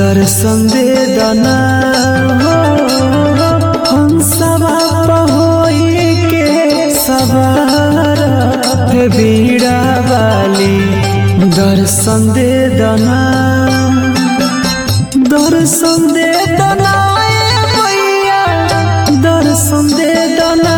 दर्शन दे दना हंसवा होई के सवार बीड़ा वाली दर्शन दे दना दर्शन दे दना भैया दर्शन दे दना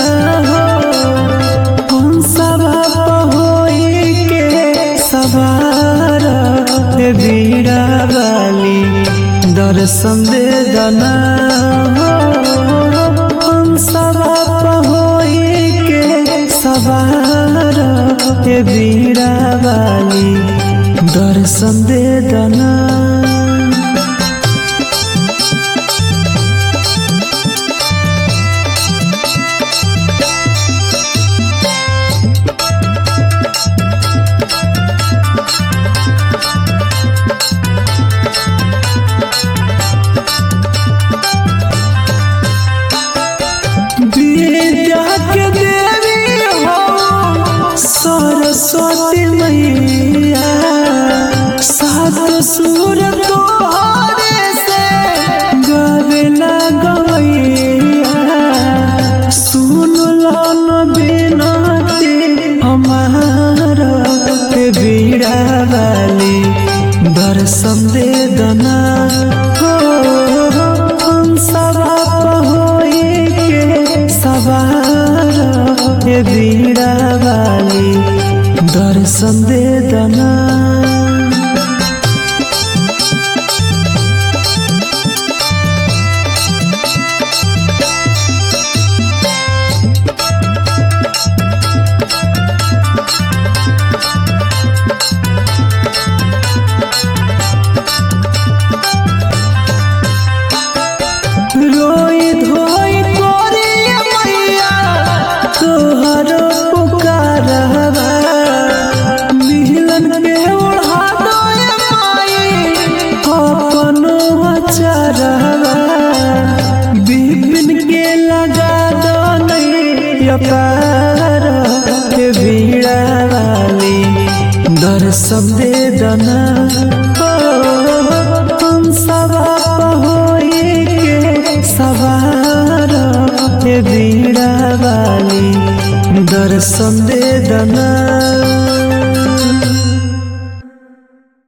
हंसवा होई के सवार बीड़ा वाली दर्शन दे दना हंसवा होई के सवार बीड़ा वाली दर्शन दे दना। विद्या के देवी हो सरस्वती मैया सात सुर तोहरे से गावेला गवैया सुन लो न बिनती हमार बीड़ा वाली दर्शन दे दना हंसवा होई के सवार बीड़ा वाली दर्शन दे दना। रोई धोई तोरी मैया तोहर पुकारवा मिलन के ओढ़ा दोए माई अपन अचरवा बिपिन के लगा दो नहीं अपार बीड़ा वाली दर्शन दे दना हंसवा होई के सवार बीड़ा वाली दर्शन दे दना।